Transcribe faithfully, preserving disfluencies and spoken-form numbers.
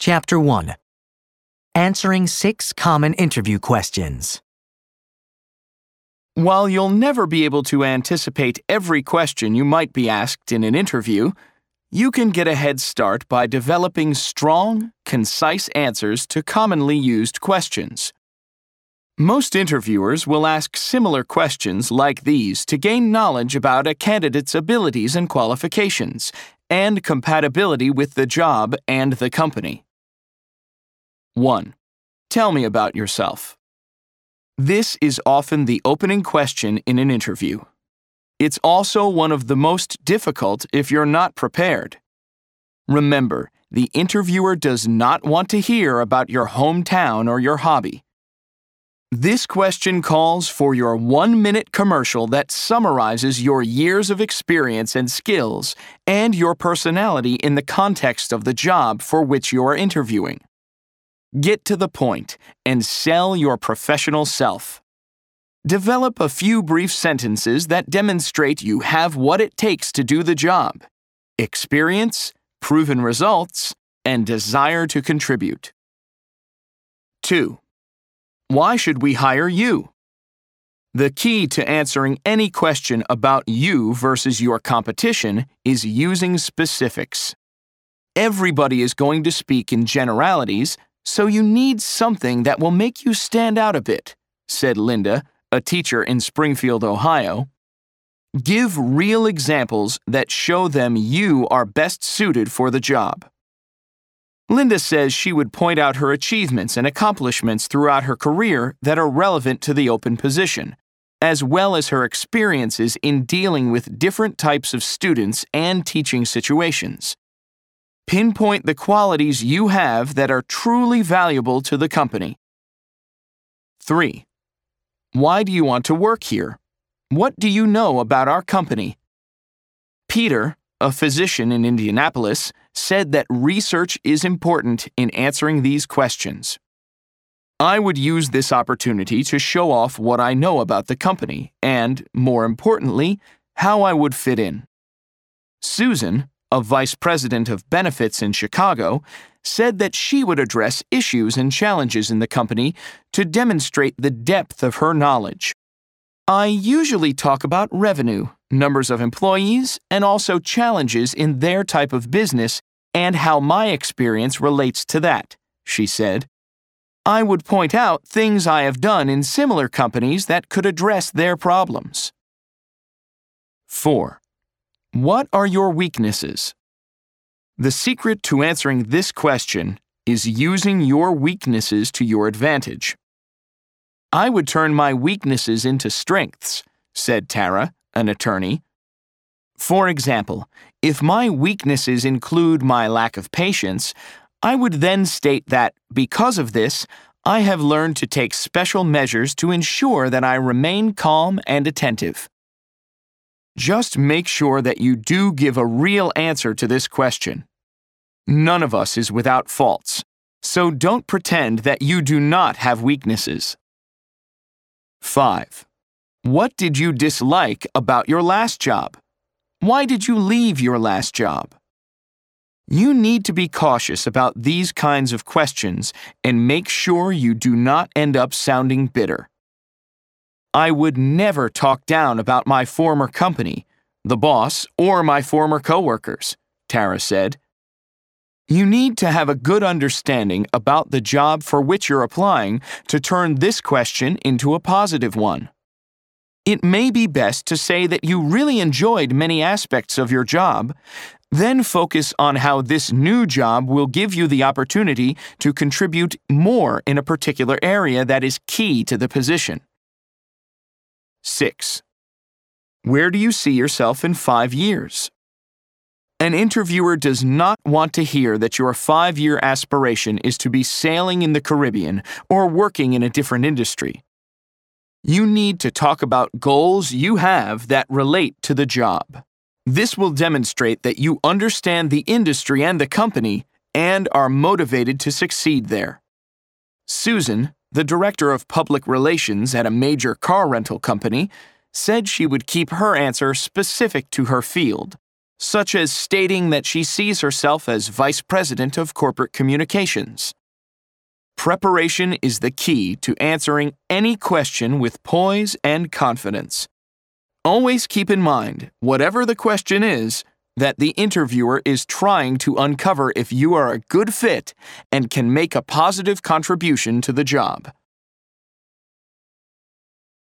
Chapter one. Answering six common interview questions. While you'll never be able to anticipate every question you might be asked in an interview, you can get a head start by developing strong, concise answers to commonly used questions. Most interviewers will ask similar questions like these to gain knowledge about a candidate's abilities and qualifications, and compatibility with the job and the company. one. Tell me about yourself. This is often the opening question in an interview. It's also one of the most difficult if you're not prepared. Remember, the interviewer does not want to hear about your hometown or your hobby. This question calls for your one-minute commercial that summarizes your years of experience and skills and your personality in the context of the job for which you are interviewing. Get to the point and sell your professional self. Develop a few brief sentences that demonstrate you have what it takes to do the job: experience, proven results, and desire to contribute. two. Why should we hire you? The key to answering any question about you versus your competition is using specifics. Everybody is going to speak in generalities, so you need something that will make you stand out a bit, said Linda, a teacher in Springfield, Ohio. Give real examples that show them you are best suited for the job. Linda says she would point out her achievements and accomplishments throughout her career that are relevant to the open position, as well as her experiences in dealing with different types of students and teaching situations. Pinpoint the qualities you have that are truly valuable to the company. three. Why do you want to work here? What do you know about our company? Peter, a physician in Indianapolis, said that research is important in answering these questions. I would use this opportunity to show off what I know about the company and, more importantly, how I would fit in. Susan, a vice president of benefits in Chicago, said that she would address issues and challenges in the company to demonstrate the depth of her knowledge. I usually talk about revenue, numbers of employees, and also challenges in their type of business and how my experience relates to that, she said. I would point out things I have done in similar companies that could address their problems. four. What are your weaknesses? The secret to answering this question is using your weaknesses to your advantage. I would turn my weaknesses into strengths, said Tara, an attorney. For example, if my weaknesses include my lack of patience, I would then state that, because of this, I have learned to take special measures to ensure that I remain calm and attentive. Just make sure that you do give a real answer to this question. None of us is without faults, so don't pretend that you do not have weaknesses. five. What did you dislike about your last job? Why did you leave your last job? You need to be cautious about these kinds of questions and make sure you do not end up sounding bitter. I would never talk down about my former company, the boss, or my former coworkers, Tara said. You need to have a good understanding about the job for which you're applying to turn this question into a positive one. It may be best to say that you really enjoyed many aspects of your job, then focus on how this new job will give you the opportunity to contribute more in a particular area that is key to the position. six. Where do you see yourself in five years? An interviewer does not want to hear that your five-year aspiration is to be sailing in the Caribbean or working in a different industry. You need to talk about goals you have that relate to the job. This will demonstrate that you understand the industry and the company and are motivated to succeed there. Susan, the director of public relations at a major car rental company, said she would keep her answer specific to her field, such as stating that she sees herself as Vice President of Corporate Communications. Preparation is the key to answering any question with poise and confidence. Always keep in mind, whatever the question is, that the interviewer is trying to uncover if you are a good fit and can make a positive contribution to the job.